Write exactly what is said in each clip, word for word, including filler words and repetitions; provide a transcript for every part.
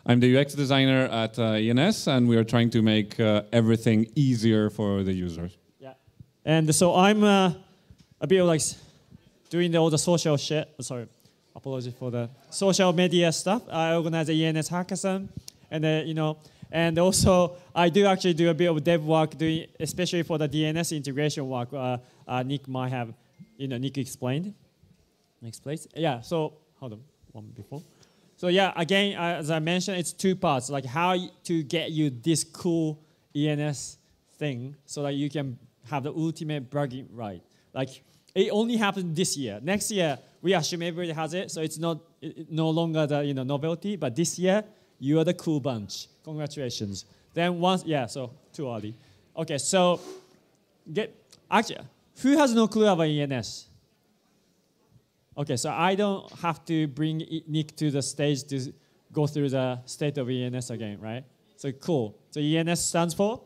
I'm the U X designer at uh, E N S, and we are trying to make uh, everything easier for the users. Yeah, and so I'm uh, a bit like doing the, all the social shit. Sorry, apologies for the social media stuff. I organize the E N S hackathon, and uh, you know, and also I do actually do a bit of dev work, doing especially for the D N S integration work. Uh, uh, Nick might have, you know, Nick explained. Next place. Yeah. So hold on, one before. So yeah, again, uh, as I mentioned, it's two parts, like how to get you this cool E N S thing so that you can have the ultimate bragging right. Like, it only happened this year. Next year, we assume everybody has it, so it's not it, it no longer the you know novelty, but this year, you are the cool bunch. Congratulations. Then once, yeah, so too early. Okay, so, get, actually, who has no clue about E N S? Okay, so I don't have to bring Nick to the stage to go through the state of E N S again, right? So cool. So E N S stands for?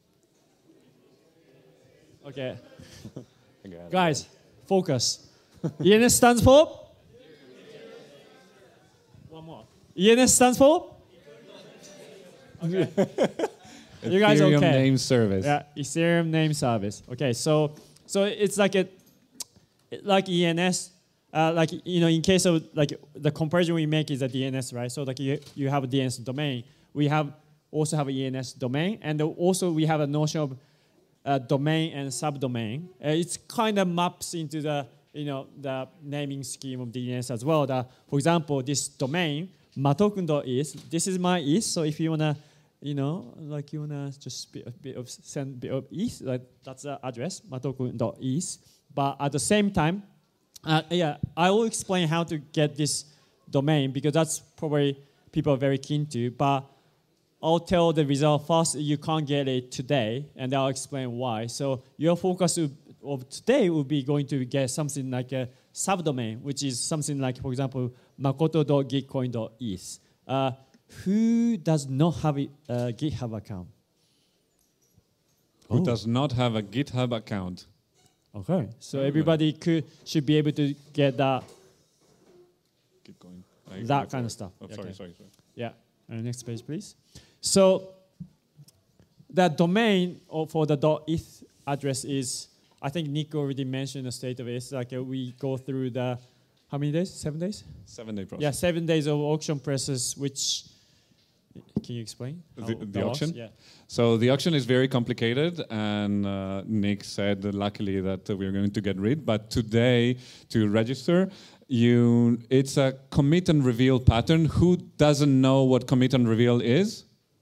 Okay. Guys, focus. E N S stands for? One more. E N S stands for? Okay. You guys Ethereum okay? name service. Yeah, Ethereum name service. Okay, so so it's like a like E N S. Uh, like, you know, in case of, like, the comparison we make is a D N S, right? So, like, you, you have a D N S domain. We have also have an E N S domain. And also, we have a notion of uh, domain and subdomain. Uh, it's kind of maps into the, you know, the naming scheme of D N S as well. That, for example, this domain, matokun.is, this is my is. So, if you want to, you know, like, you want to just bit, a bit of send a bit of is, like, that's the address, matokun.is. But at the same time, Uh, yeah, I will explain how to get this domain because that's probably people are very keen to. But I'll tell the result first. You can't get it today, and I'll explain why. So your focus of today will be going to get something like a subdomain, which is something like, for example, makoto.gitcoin.is. Uh, who does not have a uh, GitHub account? Who oh. does not have a GitHub account? Okay, so everybody could should be able to get that. Keep going. Like, that oh, kind of stuff. Oh, sorry, okay. sorry, sorry. Yeah. Uh, next page, please. So the domain for the .eth address is, I think Nick already mentioned the state of it. It's like uh, we go through the, how many days? Seven days? Seven day process. Yeah, seven days of auction process, which, can you explain? The, the, the auction? Yeah. So the auction is very complicated, and uh, Nick said, uh, luckily, that uh, we're going to get rid. But today, to register, you it's a commit and reveal pattern. Who doesn't know what commit and reveal is?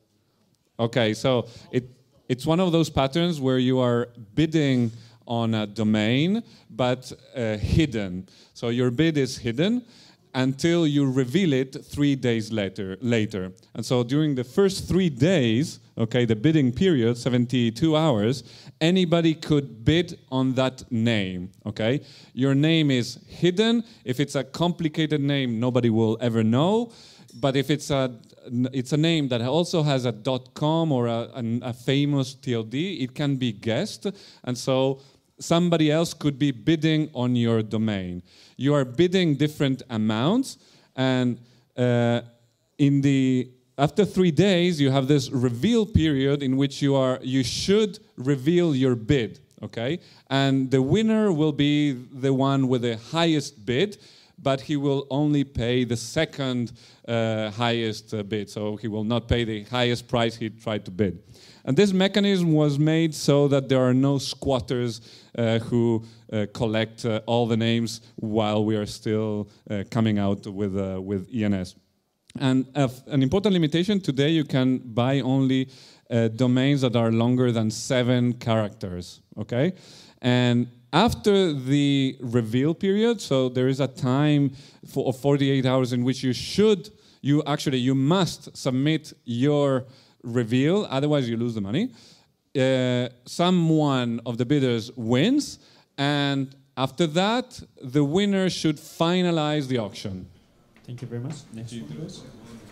Okay, so it it's one of those patterns where you are bidding on a domain, but uh, hidden. So your bid is hidden until you reveal it three days later. Later, and so during the first three days, okay, the bidding period, seventy-two hours, anybody could bid on that name. Okay, your name is hidden. If it's a complicated name, nobody will ever know. But if it's a it's a name that also has a .com or a, a, a famous T L D, it can be guessed, and so somebody else could be bidding on your domain. You are bidding different amounts, and uh, in the after three days, you have this reveal period in which you are you should reveal your bid. Okay, and the winner will be the one with the highest bid, but he will only pay the second uh, highest uh, bid. So he will not pay the highest price he tried to bid. And this mechanism was made so that there are no squatters uh, who uh, collect uh, all the names while we are still uh, coming out with, uh, with E N S. And uh, an important limitation, today you can buy only uh, domains that are longer than seven characters, okay? And after the reveal period, so there is a time for forty-eight hours in which you should, you actually, you must submit your reveal, otherwise you lose the money. Uh, someone of the bidders wins, and after that, the winner should finalize the auction. Thank you very much. Next one. one. So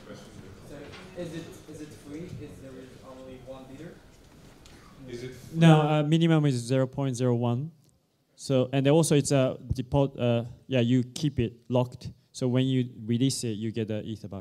is it is it free if there is only one bidder? Is it No, uh, minimum is zero point zero one. So, and also it's a default, uh, yeah, you keep it locked. So when you release it, you get the ether back.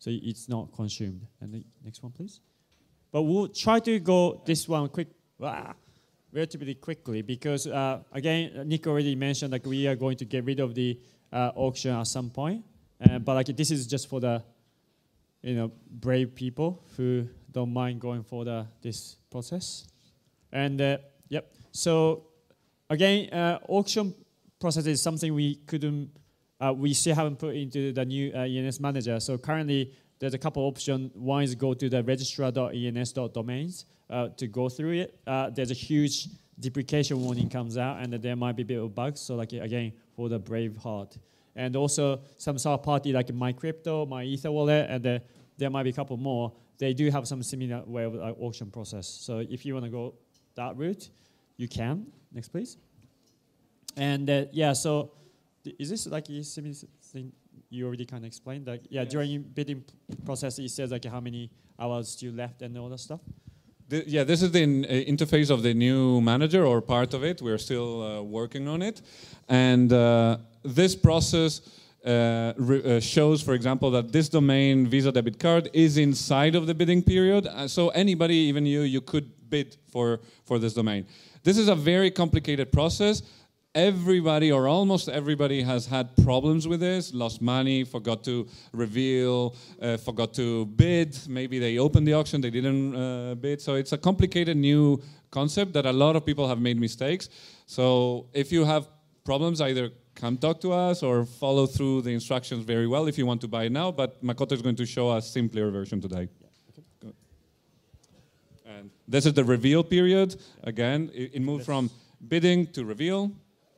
so it's not consumed. And the next one, please. But we'll try to go this one quick, ah, relatively quickly because uh, again, Nick already mentioned like we are going to get rid of the uh, auction at some point. Uh, but like this is just for the, you know, brave people who don't mind going for the this process. And uh, yep. So again, uh, auction process is something we couldn't, uh, we still haven't put into the new uh, E N S manager. So currently, there's a couple options. One is go to the registrar dot E N S dot domains uh, to go through it. Uh, there's a huge deprecation warning comes out, and there might be a bit of bugs. So like again, for the brave heart. And also some third party like MyCrypto, MyEtherWallet, and uh, there might be a couple more. They do have some similar way of uh, auction process. So if you want to go that route, you can. Next, please. And uh, yeah, so th- is this like a similar thing you already kind of explained? Like, yeah, yes. During bidding p- process, it says like how many hours still left and all that stuff. The, yeah, this is the in, uh, interface of the new manager or part of it. We're still uh, working on it, and uh, this process uh, re- uh, shows, for example, that this domain Visa debit card is inside of the bidding period. Uh, so anybody, even you, you could bid for for this domain. This is a very complicated process. Everybody or almost everybody has had problems with this, lost money, forgot to reveal, uh, forgot to bid. Maybe they opened the auction, they didn't uh, bid. So it's a complicated new concept that a lot of people have made mistakes. So if you have problems, either come talk to us or follow through the instructions very well if you want to buy it now. But Makoto is going to show us simpler version today. Yeah. Okay. And this is the reveal period. Again, it, it moved from bidding to reveal.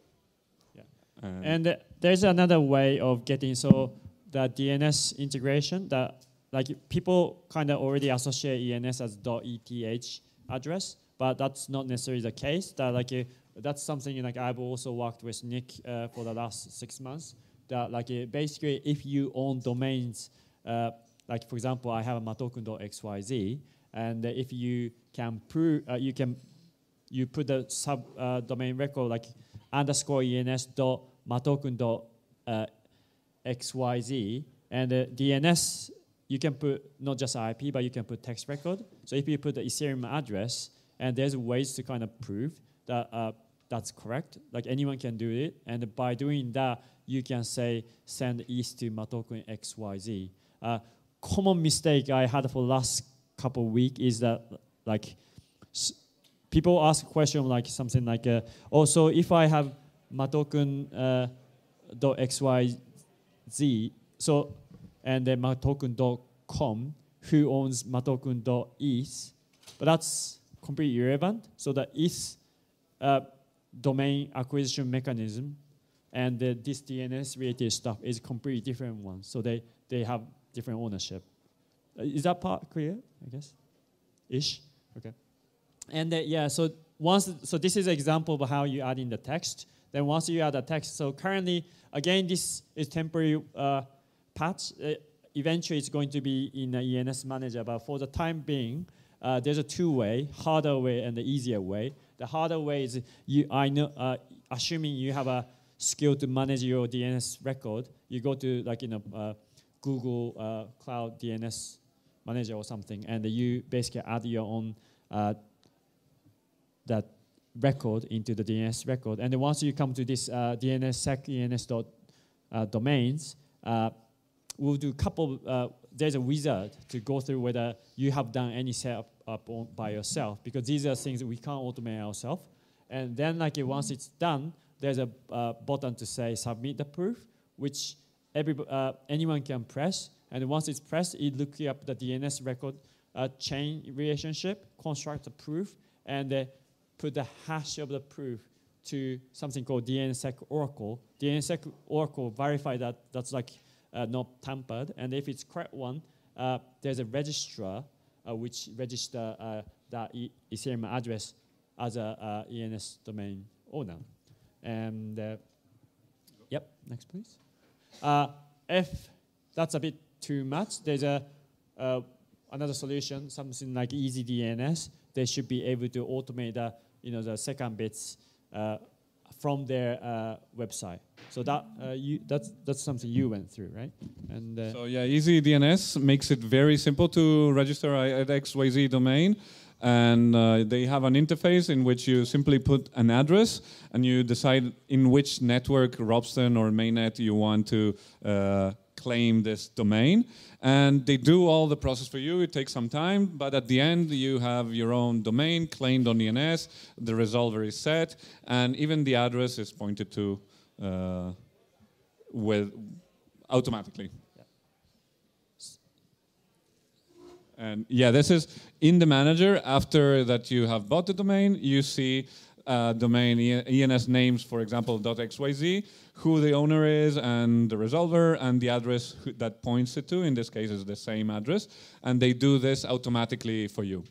Um, and uh, there's another way of getting, so the D N S integration, that like people kind of already associate E N S as .eth address, but that's not necessarily the case. That like uh, that's something like I've also worked with Nick uh, for the last six months. That like uh, basically if you own domains, uh, like for example, I have a matokun.xyz, and uh, if you can prove, uh, you can, you put the sub uh, domain record like underscore ens dot matokun dot xyz, and the D N S you can put not just I P, but you can put text record. So if you put the Ethereum address, and there's ways to kind of prove that uh, that's correct. Like anyone can do it, and by doing that, you can say send E T H to matokun xyz. Uh, common mistake I had for last couple of weeks is that like. S- People ask a question like something like, uh, oh, so if I have matokun uh, dot xyz, so and then matokun dot com, who owns matokun dot e t h? But that's completely irrelevant. So the E T H uh, domain acquisition mechanism and uh, this D N S related stuff is completely different one. So they, they have different ownership. Uh, is that part clear, I guess? Ish? Okay. And uh, yeah, so once, so this is an example of how you add in the text. Then once you add the text, so currently, again, this is temporary uh, patch. Uh, eventually, it's going to be in the E N S manager, but for the time being, uh, there's a two-way, harder way and the easier way. The harder way is you, I know, uh, assuming you have a skill to manage your D N S record, you go to like you know uh, Google uh, Cloud D N S Manager or something, and you basically add your own. Uh, that record into the D N S record. And then once you come to this uh, D N S sec E N S dot uh, domains, uh, we'll do a couple, uh, there's a wizard to go through whether you have done any setup up on, by yourself, because these are things that we can't automate ourselves. And then like once it's done, there's a uh, button to say submit the proof, which every, uh, anyone can press. And once it's pressed, it looks up the D N S record uh, chain relationship, construct a proof, and uh, put the hash of the proof to something called D N S S E C Oracle. D N S S E C Oracle verify that that's like uh, not tampered, and if it's correct one, uh, there's a registrar uh, which register uh, that e- Ethereum address as a uh, E N S domain owner. And uh, yep, next please. Uh, if that's a bit too much, there's a uh, another solution, something like EasyDNS. They should be able to automate the you know, the second bits uh, from their uh, website. So that uh, you, that's that's something you went through, right? And uh, So yeah, EasyDNS makes it very simple to register at X Y Z domain. And uh, they have an interface in which you simply put an address and you decide in which network, Robston or Mainnet, you want to uh, claim this domain. And they do all the process for you. It takes some time, but at the end you have your own domain claimed on D N S, the resolver is set, and even the address is pointed to uh, with automatically. And yeah, this is in the manager. After that you have bought the domain, you see uh, domain E N S names, for example, .xyz, who the owner is, and the resolver, and the address that points it to. In this case, is the same address. And they do this automatically for you.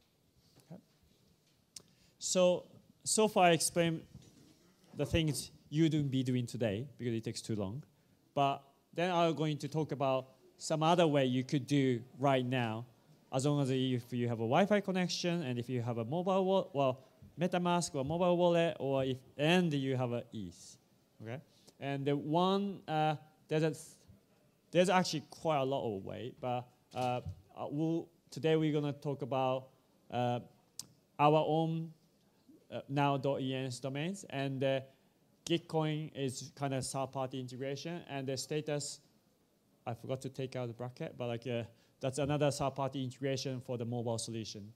So, so far I explained the things you wouldn't be doing today because it takes too long. But then I'm going to talk about some other way you could do right now, as long as if you have a Wi-Fi connection and if you have a mobile wallet, well, MetaMask or mobile wallet, or if and you have a E T H, okay? And the one uh, there's a, there's actually quite a lot of way, but uh, we'll, today we're gonna talk about uh, our own uh, now.ens domains, and uh, Gitcoin is kind of third-party integration, and the status. I forgot to take out the bracket, but like uh, that's another third-party integration for the mobile solution.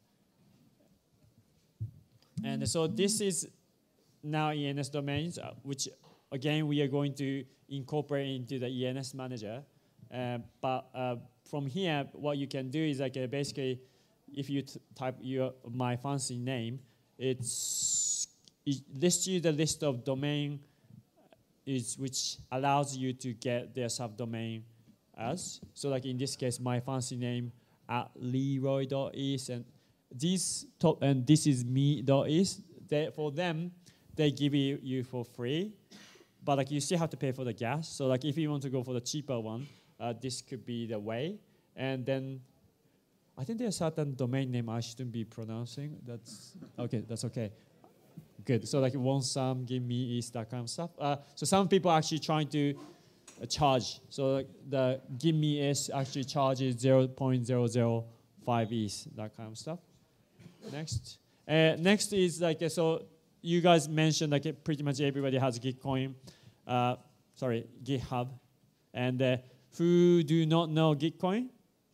And so this is now E N S domains, uh, which again we are going to incorporate into the E N S manager. Uh, but uh, from here, what you can do is like uh, basically, if you t type your my fancy name, it's it lists you the list of domain is which allows you to get their subdomain as. So like in this case, my fancy name at leroy.is, and this top and this is me.is. They, for them, they give you, you for free, but like you still have to pay for the gas. So like if you want to go for the cheaper one, uh, this could be the way. And then I think there's a certain domain name I shouldn't be pronouncing. That's okay. That's okay. Good. So like want some, give me is that kind of stuff. Uh, so some people are actually trying to uh, charge. So like the give me is actually charges zero point zero zero five E T H, that kind of stuff. Next. Uh, next is like uh, so you guys mentioned like uh, pretty much everybody has Gitcoin. Uh, sorry, GitHub, and uh, who do not know Gitcoin?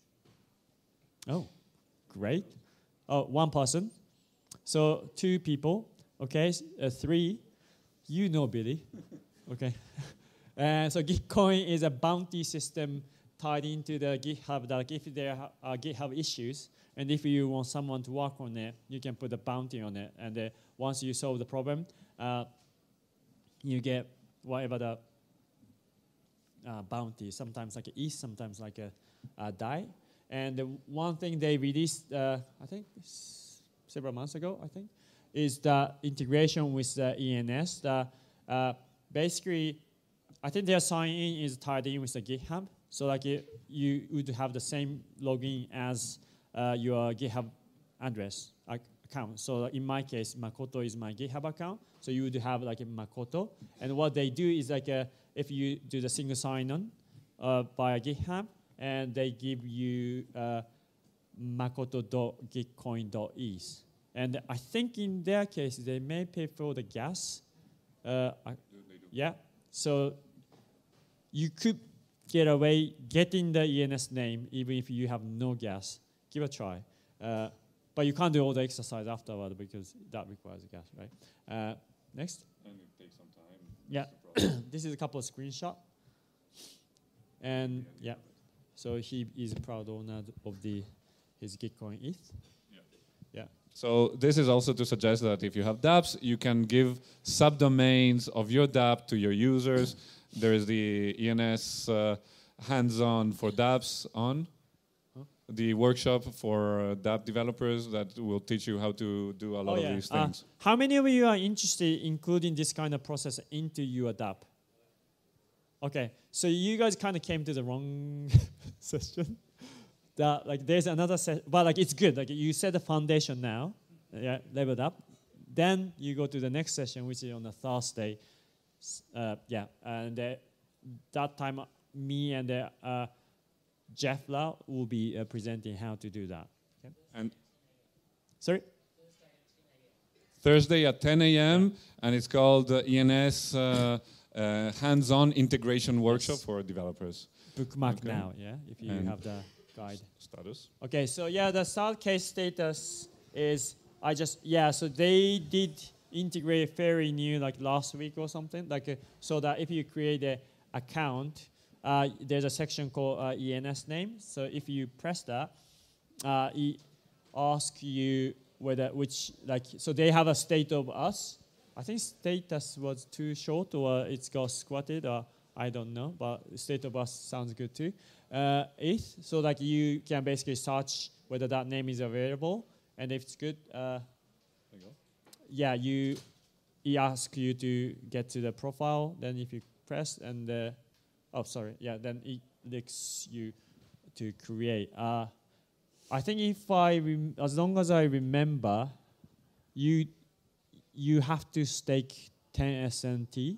Oh, great. Oh, one person. So two people. Okay, uh, three. You know Billy. Okay. And so Gitcoin is a bounty system tied into the GitHub that if there are GitHub issues, and if you want someone to work on it, you can put a bounty on it. And uh, once you solve the problem, uh, you get whatever the uh, bounty, sometimes like an E T H, sometimes like a, a D A I. And the one thing they released, uh, I think several months ago, I think, is the integration with the E N S. The, uh, basically, I think their sign-in is tied in with the GitHub. So like it, you would have the same login as uh, your GitHub address account. So in my case, Makoto is my GitHub account. So you would have like a Makoto. And what they do is like a, if you do the single sign-on uh, via GitHub, and they give you uh, makoto.gitcoin.eth. And I think in their case, they may pay for the gas. Uh, I, yeah. So you could get away getting the E N S name even if you have no gas. Give a try. Uh, but you can't do all the exercise afterward because that requires gas, right? Uh, next. And it takes some time. Yeah. This is a couple of screenshots. And yeah. So he is a proud owner of the his Gitcoin E T H. Yeah. Yeah. So this is also to suggest that if you have dApps, you can give subdomains of your dApp to your users. There is the E N S uh, hands-on for dApps on, huh? The workshop for uh, dApp developers that will teach you how to do a lot oh, yeah. of these uh, things. How many of you are interested in including this kind of process into your dApp? Okay, so you guys kind of came to the wrong session. That like there's another session, but like it's good. Like you set the foundation now, yeah, leveled up. then you go to the next session, which is on a Thursday. S- Uh, yeah, and uh, that time, uh, me and uh, uh, Jeff Lau will be uh, presenting how to do that. Okay. And Sorry? Thursday at ten a.m. and it's called uh, E N S uh, uh, Hands-on Integration Workshop Yes. for developers. Bookmark Okay. now, yeah, if you And- have the guide. Status. Okay, so yeah, the start case status is I just yeah, so they did integrate very new like last week or something like uh, so that if you create a account, uh, there's a section called uh, E N S name. So if you press that, uh, it asks you whether which like so they have a state of us. I think status was too short or it's got squatted or I don't know, but state of us sounds good too. Uh, is so like you can basically search whether that name is available, and if it's good, uh, There you go. yeah, you he asks you to get to the profile. Then if you press and uh, oh sorry, yeah, then it links you to create. Uh, I think if I rem- as long as I remember, you you have to stake ten S N T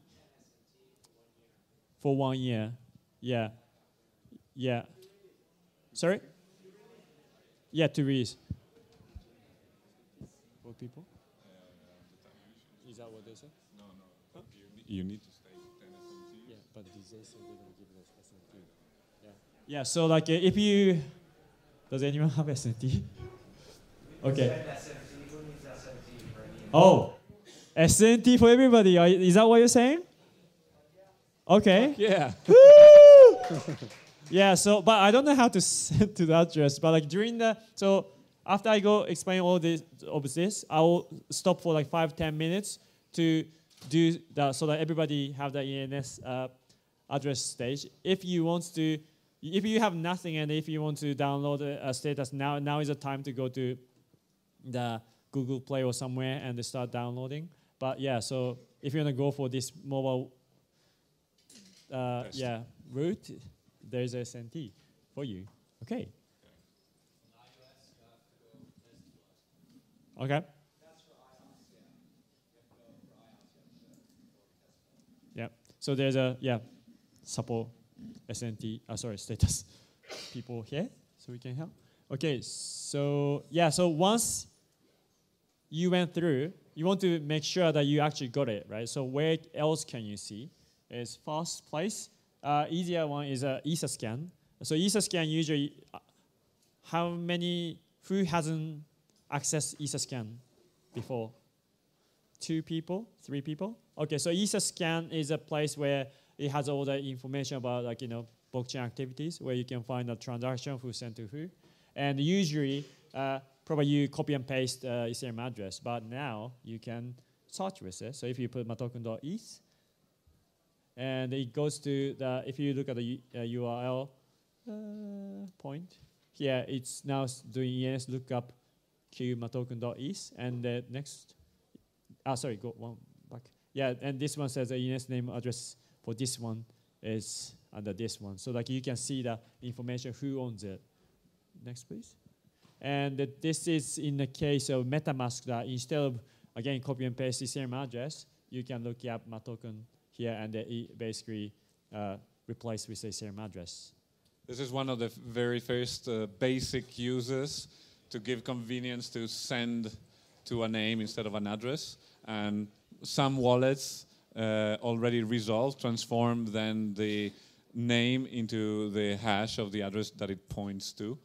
for one year. Yeah. Yeah. Sorry? Yeah, to read. For people? Is that what they say? No, no. You, you need to stay ten S M T. Yeah, but these days so they're gonna give us S N T. Yeah. Yeah. So like uh, if you does anyone have S N T? Okay. S M T, who needs S M T for any? Oh, S N T for everybody. Are, is that what you're saying? Okay. Yeah. Yeah, so, but I don't know how to send to the address, but like during the, so after I go explain all this, of this, I will stop for like five, ten minutes to do that so that everybody have the E N S uh, address stage. If you want to, if you have nothing and if you want to download a, a status, now, now is the time to go to the Google Play or somewhere and they start downloading. But yeah, so if you want to go for this mobile, uh, Test. yeah, route, there's a S N T for you. Okay. Okay. Yeah. So there's a yeah support S N T. Uh, sorry, status people here, so we can help. Okay. So yeah. So once you went through, you want to make sure that you actually got it right. So where else can you see? Is first place. Uh, easier one is a E S A scan. So E S A scan usually, uh, how many, who hasn't accessed E S A scan before? Two people, three people? Okay, so E S A scan is a place where it has all the information about like, you know, blockchain activities where you can find a transaction, who sent to who. And usually, uh, probably you copy and paste uh, Ethereum address, but now you can search with it. So if you put matoken dot e t h, and it goes to the, if you look at the uh, U R L uh, point, here it's now s- doing E N S lookup q matoken dot e t h, and the next, ah, sorry, go one back. Yeah, and this one says the E N S name address for this one is under this one. So like you can see the information, who owns it. Next, please. And uh, this is in the case of MetaMask that instead of, again, copy and paste Ethereum address, you can look up matoken here and it basically uh, replace with Ethereum address. This is one of the f- very first uh, basic uses to give convenience to send to a name instead of an address. And some wallets uh, already resolve, transform then the name into the hash of the address that it points to.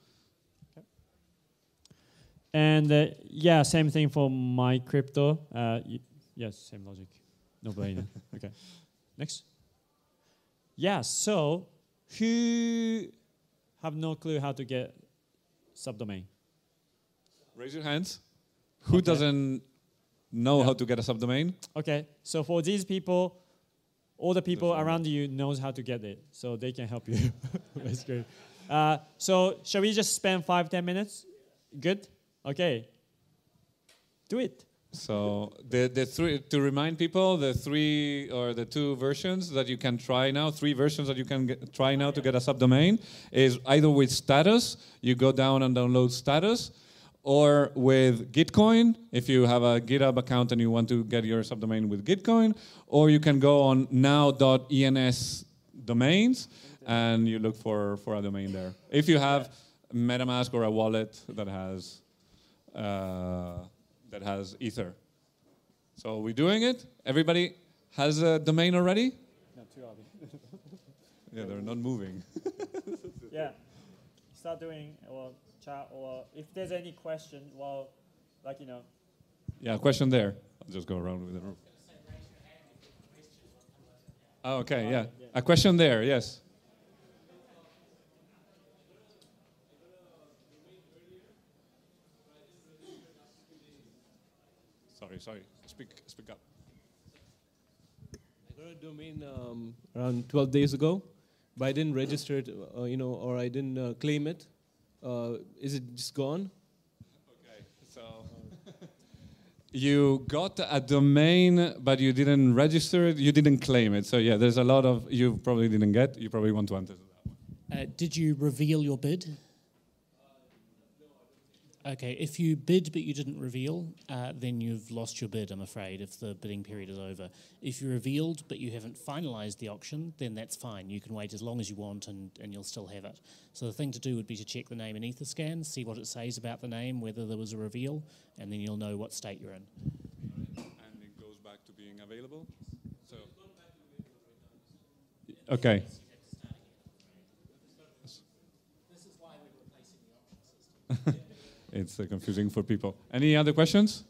And uh, yeah, same thing for my crypto. Uh, y- yes, same logic. No brainer. Okay. Next. Yeah, so who have no clue how to get subdomain? Raise your hands. Who Okay. doesn't know Yeah. how to get a subdomain? Okay, so for these people, all the people Doesn't around you knows how to get it, so they can help you. That's great. Uh, so shall we just spend five, ten minutes? Good? Okay. Do it. So the the three to remind people, the three or the two versions that you can try now, three versions that you can get, try now to get a subdomain is either with status, you go down and download status, or with Gitcoin, if you have a GitHub account and you want to get your subdomain with Gitcoin, or you can go on now dot E N S domains and you look for, for a domain there. If you have MetaMask or a wallet that has uh, that has Ether. So we're doing it. Everybody has a domain already? No, too early. Yeah, they're not moving. Yeah, start doing or chat, or if there's any question, well, like you know. Yeah, question there. I'll just go around with the room. Oh, okay, yeah. A question there, yes. Sorry, sorry. Speak, speak up. I got a domain um, around twelve days ago, but I didn't register it, uh, you know, or I didn't uh, claim it. Uh, is it just gone? Okay, so you got a domain, but you didn't register it. You didn't claim it. So yeah, there's a lot of you probably didn't get. You probably want to answer that one. Uh, did you reveal your bid? Okay, if you bid but you didn't reveal, uh, then you've lost your bid, I'm afraid, if the bidding period is over. If you revealed but you haven't finalised the auction, then that's fine. You can wait as long as you want and, and you'll still have it. So the thing to do would be to check the name in Etherscan, see what it says about the name, whether there was a reveal, and then you'll know what state you're in. And it goes back to being available. So okay. This is why we're replacing the auction system. It's uh, confusing for people. Any other questions?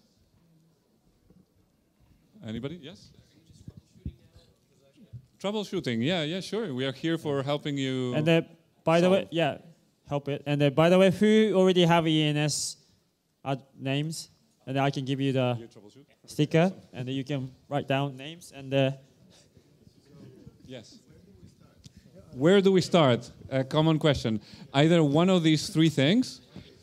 Anybody? Yes? Troubleshooting. Yeah, yeah, sure. We are here for helping you. And uh, by the way, solve. yeah, help it. And uh, by the way, who already have E N S ad names? And then I can give you the You troubleshoot? sticker, and then you can write down names. And uh, Yes. Where do we start? A common question. Either one of these three things.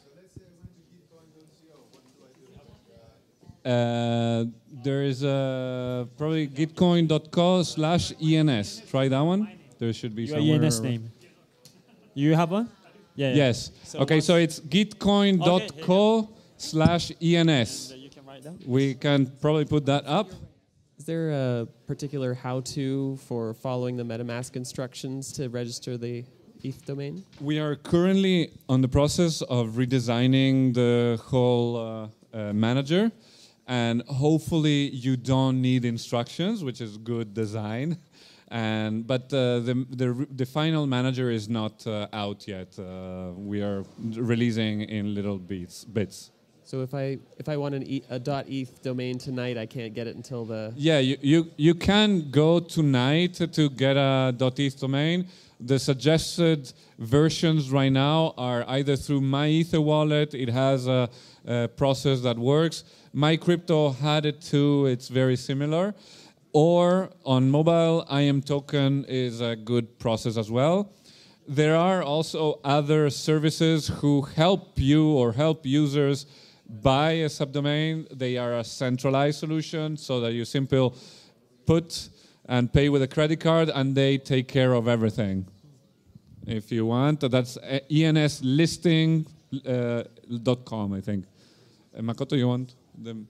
Uh, there is a probably gitcoin dot co slash E N S. Try that one. There should be your somewhere. E N S name. You have one? Yeah. yeah. Yes. So okay, once- so it's gitcoin dot co slash E N S. And, uh, you can write down. We can probably put that up. Is there a particular how-to for following the MetaMask instructions to register the E T H domain? We are currently on the process of redesigning the whole uh, uh, manager, and hopefully you don't need instructions, which is good design. And but uh, the, the the final manager is not uh, out yet. Uh, we are releasing in little bits bits. So if I if I want an e, a .eth domain tonight, I can't get it until the... Yeah, you, you, you can go tonight to get a .eth domain. The suggested versions right now are either through MyEther wallet. It has a, a process that works. MyCrypto had it too. It's very similar. Or on mobile, I M Token is a good process as well. There are also other services who help you or help users buy a subdomain. They are a centralized solution so that you simply put and pay with a credit card and they take care of everything. If you want, that's E N S listing dot com, I think. Uh, Makoto, you want them?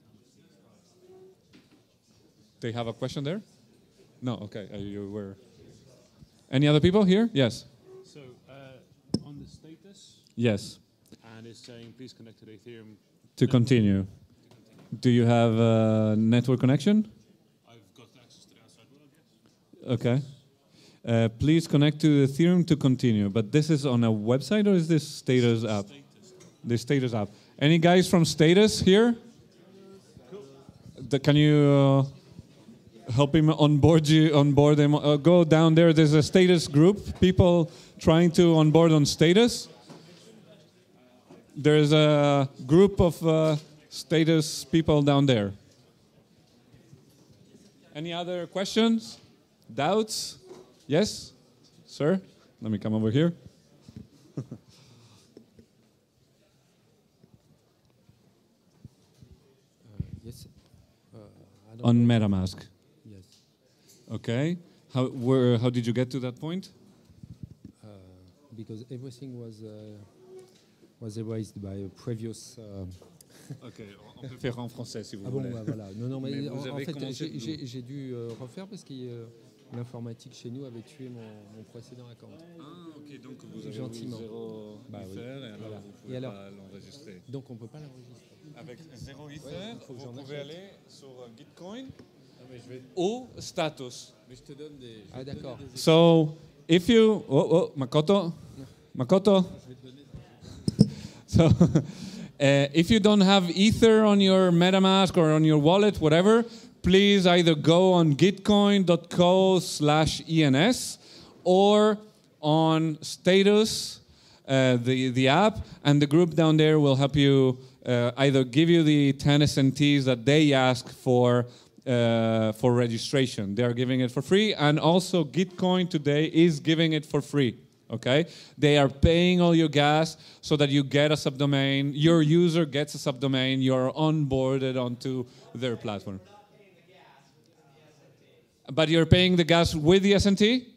They have a question there? No, okay. Uh, you were. Any other people here? Yes. So uh, on the status, Yes. and it's saying please connect to the Ethereum. To continue. Do you have a network connection? I've got access to the outside world, yes. Okay. Uh, please connect to Ethereum to continue. But this is on a website or is this Status app? Status. The Status app. Any guys from Status here? The, can you uh, help him onboard you? Onboard them. Uh, go down there. There's a Status group. People trying to onboard on Status. There's a group of uh, Status people down there. Any other questions? Doubts? Yes? Sir? Let me come over here. Yes. Uh, I don't On know. MetaMask. Yes. Okay. How where, how did you get to that point? Uh, because everything was uh, was erased by a previous. Uh, Ok, on peut faire en français si vous ah bon, voulez. bah, voilà. Non, non, mais, Mais en, vous en avez fait, commencé j'ai- d'où j'ai j'ai dû euh, refaire parce que euh, l'informatique chez nous avait tué mon, mon précédent account. Ah, ok, donc vous avez Gentiment. zéro Bah oui. Ether et alors Voilà. vous pouvez Et alors pas l'enregistrer. Donc on ne peut pas l'enregistrer. Avec zéro Ether, il faut que vous j'en pouvez achète. aller sur euh, Gitcoin ou Status. Mais je te donne des. Ah d'accord. So, if you... Oh, oh, Makoto. Makoto. So, uh, if you don't have Ether on your MetaMask or on your wallet, whatever, please either go on gitcoin.co slash ENS or on Status, uh, the, the app, and the group down there will help you uh, either give you the ten S N Ts that they ask for uh, for registration. They are giving it for free, and also Gitcoin today is giving it for free. Okay, they are paying all your gas so that you get a subdomain. Your user gets a subdomain. You're onboarded onto their platform. But you're paying the gas with the S N T?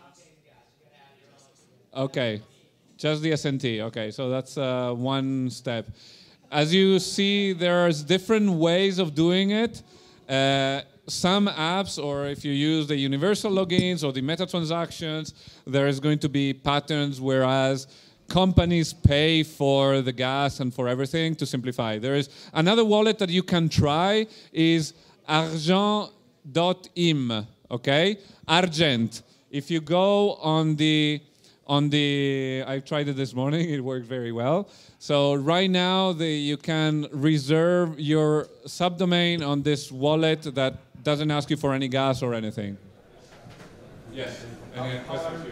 Okay, just the S N T. Okay, so that's uh, one step. As you see, there's different ways of doing it. Uh, some apps, or if you use the universal logins or the meta transactions, there is going to be patterns, whereas companies pay for the gas and for everything to simplify. There is another wallet that you can try is argent dot im, okay? Argent. If you go on the on the I tried it this morning, it worked very well. So right now the, you can reserve your subdomain on this wallet that doesn't ask you for any gas or anything. Yes. Any questions?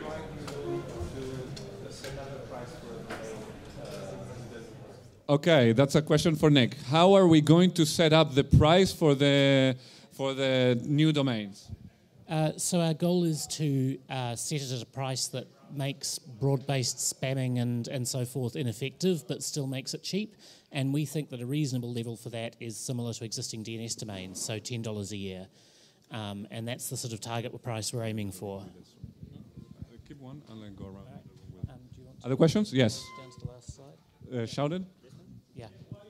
Okay, that's a question for Nick. How are we going to set up the price for the for the new domains? Uh, so our goal is to uh, set it at a price that makes broad-based spamming and, and so forth ineffective, but still makes it cheap. And we think that a reasonable level for that is similar to existing D N S domains, so ten dollars a year. Um, and that's the sort of target price we're aiming for. Keep one and then go around. Um, do you want to Other questions? Yes. down to the last slide? Uh, shouted? Yeah.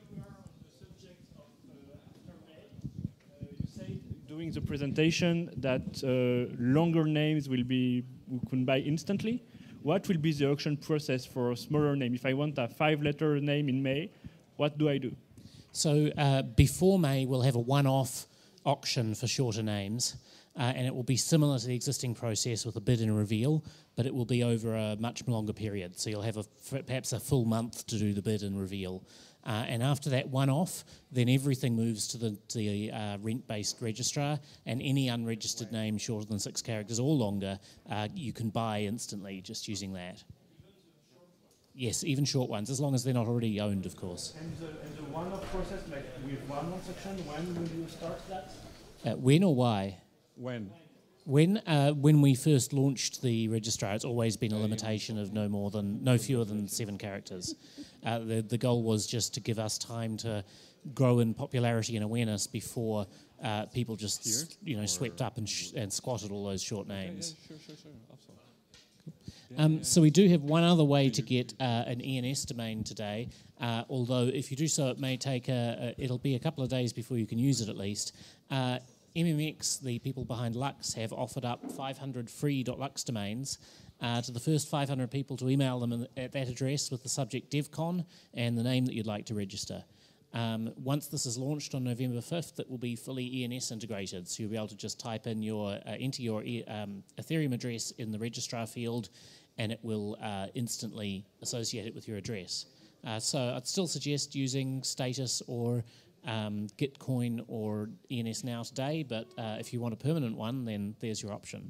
During the presentation that uh, longer names will be we can buy instantly. What will be the auction process for a smaller name? If I want a five-letter name in May, what do I do? So uh, before May, we'll have a one-off auction for shorter names, uh, and it will be similar to the existing process with a bid and reveal, but it will be over a much longer period. So you'll have a, perhaps a full month to do the bid and reveal. Uh, and after that one-off, then everything moves to the, to the uh, rent-based registrar, and any unregistered name shorter than six characters or longer, uh, you can buy instantly just using that. Yes, even short ones, as long as they're not already owned, of course. And the, and the one-off process, like with one-off section, when will you start that? Uh, when or why? When? When uh, when we first launched the registrar, it's always been a limitation of no more than no fewer than seven characters. Uh, the the goal was just to give us time to grow in popularity and awareness before uh, people just Here? you know swept up and sh- and squatted all those short names. Sure, sure, sure. Absolutely. Um, so we do have one other way to get uh, an E N S domain today. Uh, although if you do so, it may take a, a it'll be a couple of days before you can use it at least. Uh, M M X, the people behind Lux, have offered up five hundred free .lux domains uh, to the first five hundred people to email them in, at that address with the subject DevCon and the name that you'd like to register. Um, once this is launched on November fifth, it will be fully E N S integrated, so you'll be able to just type in your, uh, enter your um, Ethereum address in the registrar field, and it will uh, instantly associate it with your address. Uh, so I'd still suggest using Status or um, Gitcoin or E N S Now today, but uh, if you want a permanent one, then there's your option.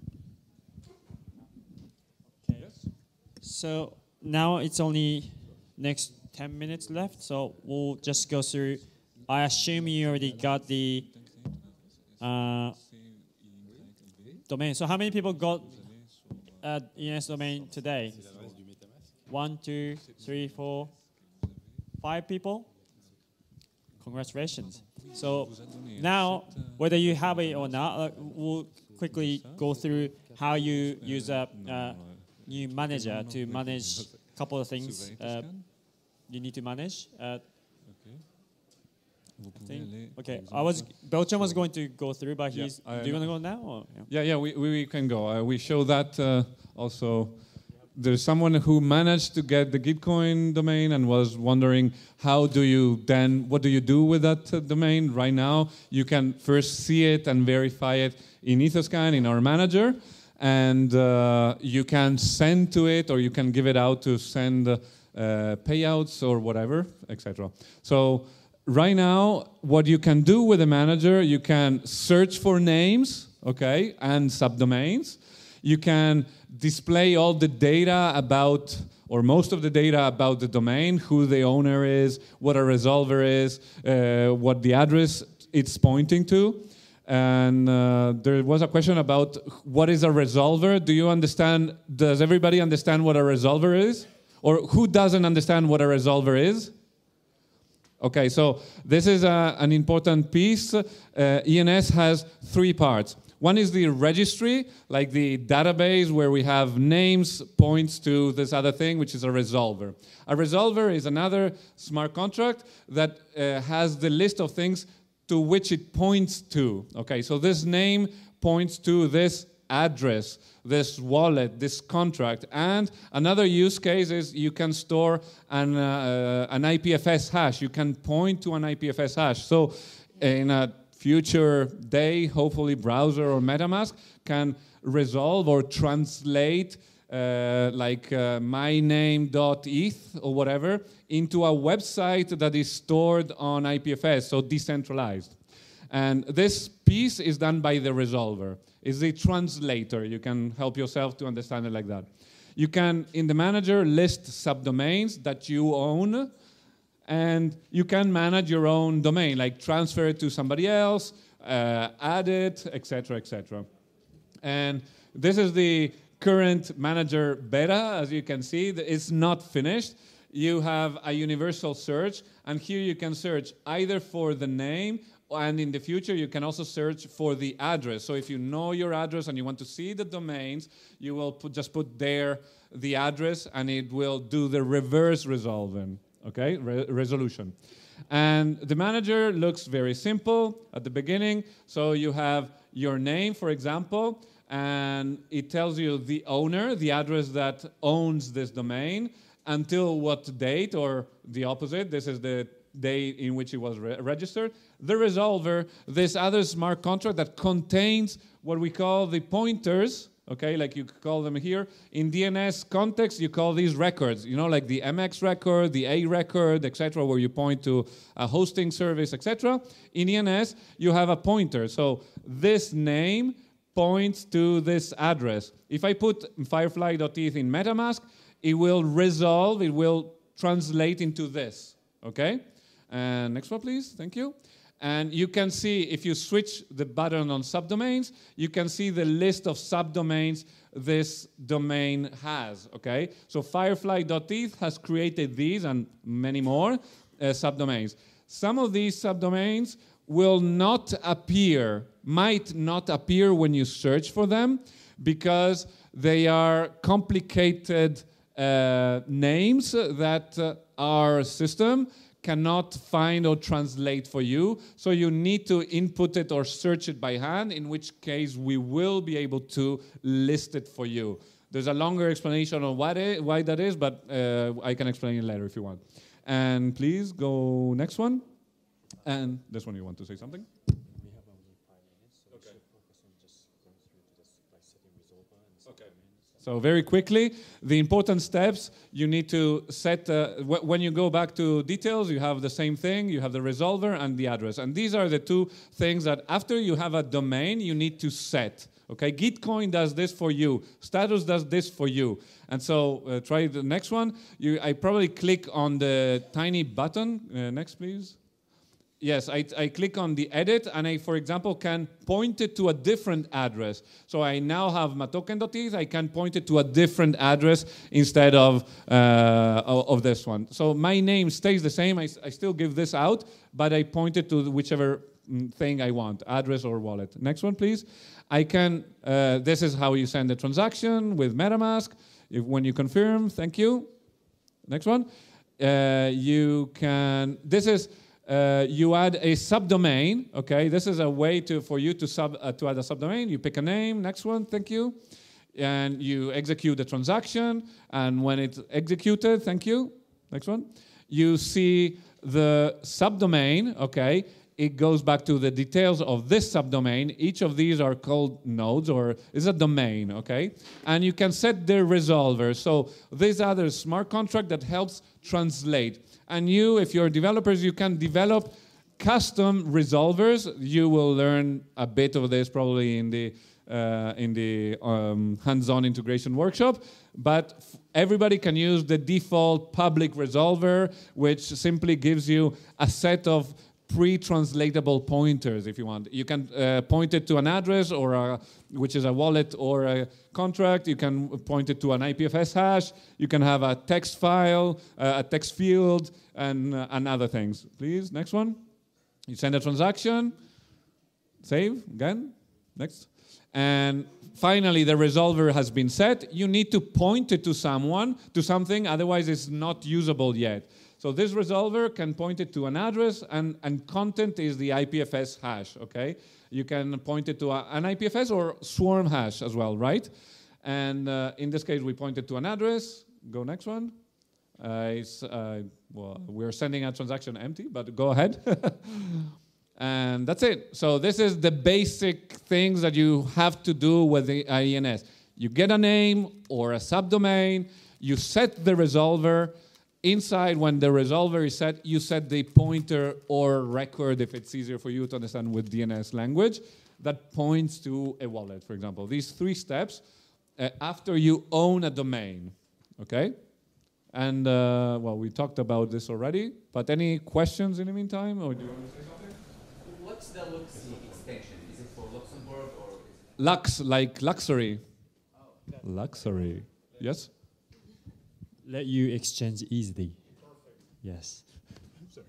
Okay. Yes. So now it's only next ten minutes left, so we'll just go through. I assume you already got the uh, domain. So how many people got uh, E N S domain today? One, two, three, four, five people. Congratulations. So now, whether you have it or not, uh, we'll quickly go through how you use a uh, new manager to manage a couple of things. Uh, you need to manage. Uh, Vous I pouvez think- aller, okay, par I was exemple, Belgium was going to go through, but Yeah, he's. I- do you want to go now? Or, yeah. Yeah, yeah, we, we can go. Uh, we show that uh, also. There's someone who managed to get the Gitcoin domain and was wondering how do you then, what do you do with that uh, domain right now? You can first see it and verify it in Etherscan, in our manager, and uh, you can send to it or you can give it out to send uh, payouts or whatever, et cetera. So right now, what you can do with the manager, you can search for names, okay, and subdomains. You can display all the data about, or most of the data about the domain, who the owner is, what a resolver is, uh, what the address it's pointing to. And uh, there was a question about what is a resolver. Do you understand, does everybody understand what a resolver is? Or who doesn't understand what a resolver is? Okay, so this is a, an important piece. Uh, E N S has three parts. One is the registry, like the database where we have names, points to this other thing, which is a resolver. A resolver is another smart contract that uh, has the list of things to which it points to. Okay, so this name points to this address, this wallet, this contract. And another use case is you can store an, uh, an I P F S hash. You can point to an I P F S hash. So in a future day, hopefully browser or MetaMask can resolve or translate uh, like uh, myname.eth or whatever into a website that is stored on I P F S, so decentralized. And this piece is done by the resolver. It's the translator. You can help yourself to understand it like that. You can, in the manager, list subdomains that you own, and you can manage your own domain, like transfer it to somebody else, uh, add it, et cetera, et cetera. And this is the current manager beta. As you can see, it's not finished. You have a universal search, and here you can search either for the name, and in the future you can also search for the address. So if you know your address and you want to see the domains, you will put, just put there the address, and it will do the reverse resolving. Okay, Re resolution. And the manager looks very simple at the beginning. So you have your name, for example, and it tells you the owner, the address that owns this domain, until what date, or the opposite. This is the day in which it was re registered. The resolver, this other smart contract that contains what we call the pointers. Okay, like you call them here. In D N S context, you call these records, you know, like the M X record, the A record, et cetera, where you point to a hosting service, et cetera. In E N S, you have a pointer. So this name points to this address. If I put firefly dot E T H in MetaMask, it will resolve, it will translate into this, okay? And next one, please, thank you. And you can see, if you switch the button on subdomains, you can see the list of subdomains this domain has, okay? So firefly dot E T H has created these and many more uh, subdomains. Some of these subdomains will not appear, might not appear when you search for them, because they are complicated uh, names that uh, our system cannot find or translate for you. So you need to input it or search it by hand, in which case we will be able to list it for you. There's a longer explanation on what it, why that is, but uh, I can explain it later if you want. And please go next one. And this one, you want to say something? We have only five minutes, so okay. We should focus on just going through to this by setting resolver and okay. So very quickly, the important steps, you need to set, uh, wh when you go back to details, you have the same thing, you have the resolver and the address. And these are the two things that after you have a domain, you need to set. Okay, Gitcoin does this for you. Status does this for you. And so uh, try the next one. You, I probably click on the tiny button. Uh, next, please. Yes, I, I click on the edit, and I, for example, can point it to a different address. So I now have matoken dot E T H. I can point it to a different address instead of, uh, of this one. So my name stays the same. I, I still give this out, but I point it to whichever thing I want, address or wallet. Next one, please. I can, uh, this is how you send the transaction with MetaMask. If, when you confirm, thank you. Next one. uh, you can, this is, uh, you add a subdomain, okay? This is a way to for you to, sub, uh, to add a subdomain. You pick a name, next one, thank you. And you execute the transaction, and when it's executed, thank you, next one, you see the subdomain, okay? It goes back to the details of this subdomain. Each of these are called nodes, or is a domain, okay? And you can set the resolver. So these are the smart contract that helps translate. And you, if you're developers, you can develop custom resolvers. You will learn a bit of this probably in the uh, in the um, hands-on integration workshop. But f- everybody can use the default public resolver, which simply gives you a set of pre-translatable pointers, if you want. You can uh, point it to an address, or a, which is a wallet or a contract. You can point it to an I P F S hash. You can have a text file, uh, a text field, and, uh, and other things. Please, next one. You send a transaction, save, again, next. And finally, the resolver has been set. You need to point it to someone, to something, otherwise it's not usable yet. So this resolver can point it to an address, and, and content is the I P F S hash, okay? You can point it to a, an I P F S or swarm hash as well, right? And uh, in this case, we point it to an address. Go next one. Uh, it's, uh, well, we're sending a transaction empty, but go ahead. And that's it. So this is the basic things that you have to do with the I E N S. You get a name or a subdomain, you set the resolver. Inside, when the resolver is set, you set the pointer or record, if it's easier for you to understand with D N S language, that points to a wallet, for example. These three steps uh, after you own a domain, okay? And, uh, well, we talked about this already, but any questions in the meantime? Or do you want to say something? What's the Lux extension? Is it for Luxembourg or? Is it Lux, like luxury. Oh, luxury, yes? Let you exchange easily. Perfect. Yes. Sorry.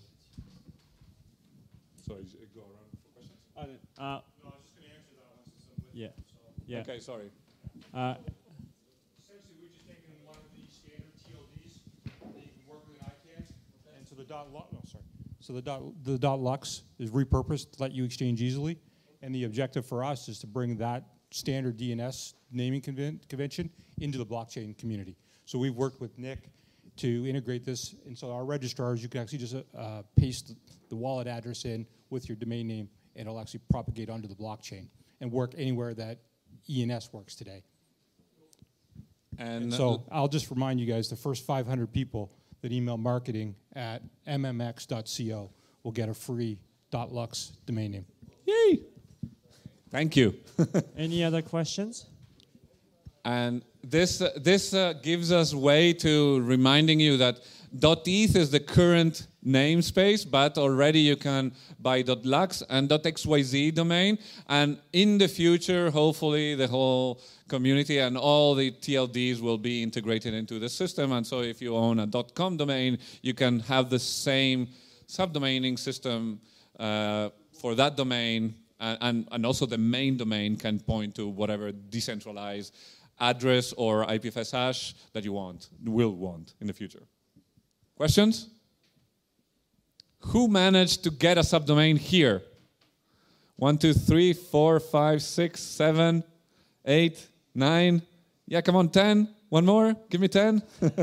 Sorry, go around for questions? Uh, uh, no, I was just going to answer that one. So yeah. So. Yeah. Okay, sorry. Uh, Essentially, we're just taking one of the standard T L Ds that you can work with an I CANN, okay. And so the dot lo- oh, sorry. So the dot the dot lux is repurposed to let you exchange easily, and the objective for us is to bring that standard D N S naming conven- convention into the blockchain community. So we've worked with Nick to integrate this, and so our registrars, you can actually just uh, paste the wallet address in with your domain name, and it'll actually propagate onto the blockchain and work anywhere that E N S works today. And, and so I'll just remind you guys, the first five hundred people that email marketing at m m x dot co will get a free .lux domain name. Yay! Thank you. Any other questions? And this uh, this uh, gives us way to reminding you that .eth is the current namespace, but already you can buy .lux and .xyz domain. And in the future, hopefully, the whole community and all the T L Ds will be integrated into the system. And so if you own a .com domain, you can have the same subdomaining system uh, for that domain. And, and, and also the main domain can point to whatever decentralized address or I P F S hash that you want, will want in the future. Questions? Who managed to get a subdomain here? One, two, three, four, five, six, seven, eight, nine. Yeah, come on, ten. One more. Give me ten.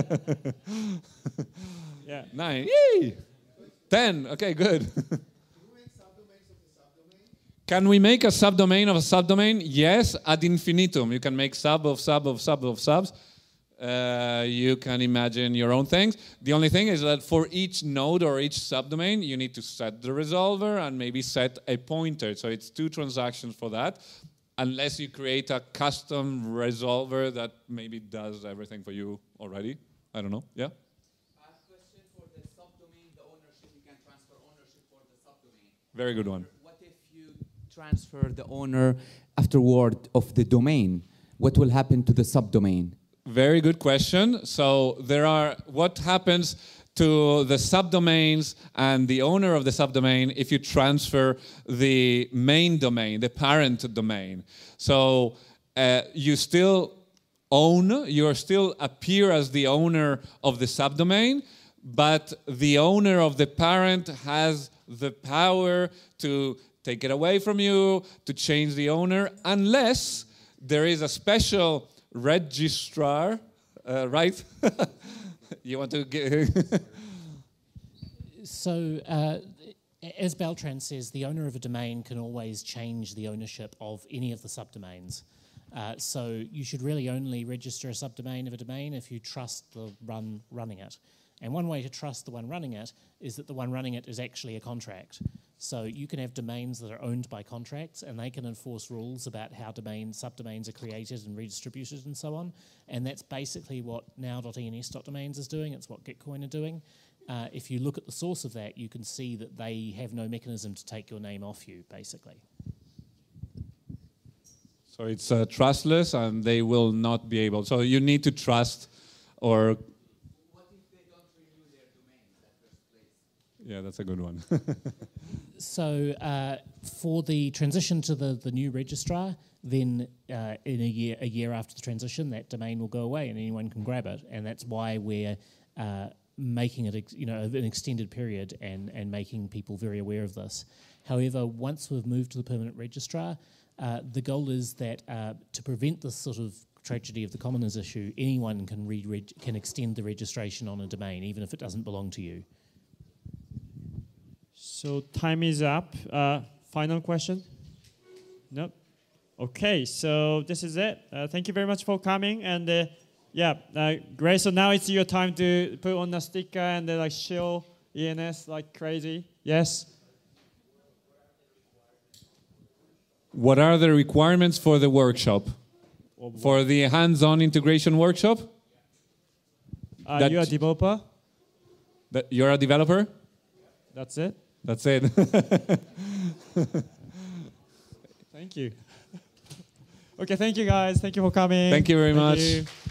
Yeah. Nine. Yay! Ten. Okay, good. Can we make a subdomain of a subdomain? Yes, ad infinitum. You can make sub of sub of sub of subs. Uh, you can imagine your own things. The only thing is that for each node or each subdomain, you need to set the resolver and maybe set a pointer. So it's two transactions for that, unless you create a custom resolver that maybe does everything for you already. I don't know. Yeah? A question for the subdomain, the ownership. You can transfer ownership for the subdomain. Very good one. Transfer the owner afterward of the domain, what will happen to the subdomain? Very good question. So there are, what happens to the subdomains and the owner of the subdomain if you transfer the main domain, the parent domain. So uh, you still own, you still appear as the owner of the subdomain, but the owner of the parent has the power to take it away from you, to change the owner, unless there is a special registrar, uh, right? You want to get... So, uh, as Beltran says, the owner of a domain can always change the ownership of any of the subdomains. Uh, so you should really only register a subdomain of a domain if you trust the run running it. And one way to trust the one running it is that the one running it is actually a contract. So you can have domains that are owned by contracts, and they can enforce rules about how domains, subdomains are created and redistributed and so on. And that's basically what now dot E N S dot domains is doing. It's what Gitcoin are doing. Uh, if you look at the source of that, you can see that they have no mechanism to take your name off you, basically. So it's uh, trustless, and they will not be able. So you need to trust, or. What if they don't renew their domain in the first place? Yeah, that's a good one. So uh, for the transition to the, the new registrar, then uh, in a year a year after the transition, that domain will go away, and anyone can grab it, and that's why we're uh, making it ex- you know an extended period and and making people very aware of this. However, once we've moved to the permanent registrar, uh, the goal is that uh, to prevent this sort of tragedy of the commoners issue, anyone can re- can extend the registration on a domain, even if it doesn't belong to you. So time is up. Uh, final question? Nope. Okay, so this is it. Uh, thank you very much for coming. And uh, yeah, uh, great. So now it's your time to put on a sticker and uh, like show E N S like crazy. Yes? What are the requirements for the workshop? For the hands-on integration workshop? Uh, That- you're a developer? That you're a developer? That's it? That's it. Thank you. Okay, thank you guys. Thank you for coming. Thank you very Thank much. you.